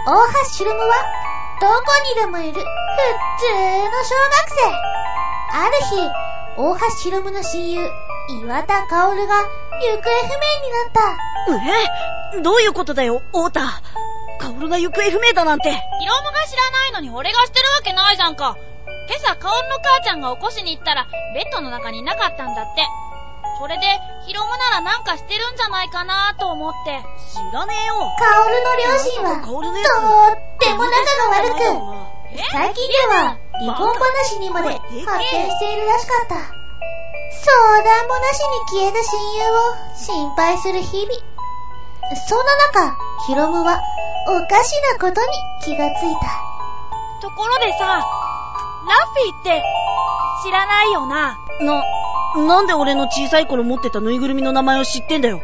大橋ひろむはどこにでもいる普通の小学生。ある日、大橋ひろむの親友岩田薫が行方不明になった。 どういうことだよ、太田。薫が行方不明だなんて。 ひろむが知らないのに俺が知ってるわけないじゃんか。今朝薫の母ちゃんが起こしに行ったらベッドの中にいなかったんだって。それでひろむならなんかしてるんじゃないかなと思って。 知らねえよ。 薫の両親はとっても仲が悪く、最近では離婚話にまで発展しているらしかった。相談もなしに消えた親友を心配する日々。そんな中、ひろむはおかしなことに気がついた。 ところでさ、ラッフィーって知らないよな。 なんで俺の小さい頃持ってたぬいぐるみの名前を知ってんだよ。 本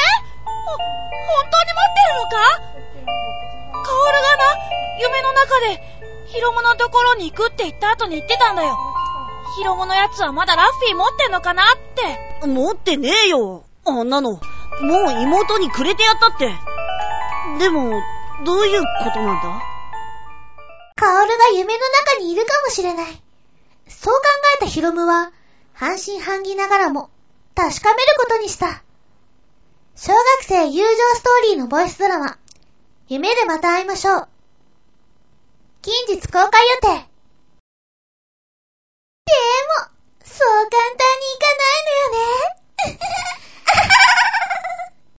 当に持ってるのか？カオルがな、夢の中でヒロムのところに行くって言った後に言ってたんだよ。ヒロムのやつはまだラッフィー持ってんのかなって。 持ってねえよ、あんなの。もう妹にくれてやったって。でもどういうことなんだ？ カオルが夢の中にいるかもしれない。そう考えたヒロムは半信半疑ながらも確かめることにした。小学生友情ストーリーのボイスドラマ、夢でまた会いましょう。近日公開予定。でも、そう簡単にいかないのよね。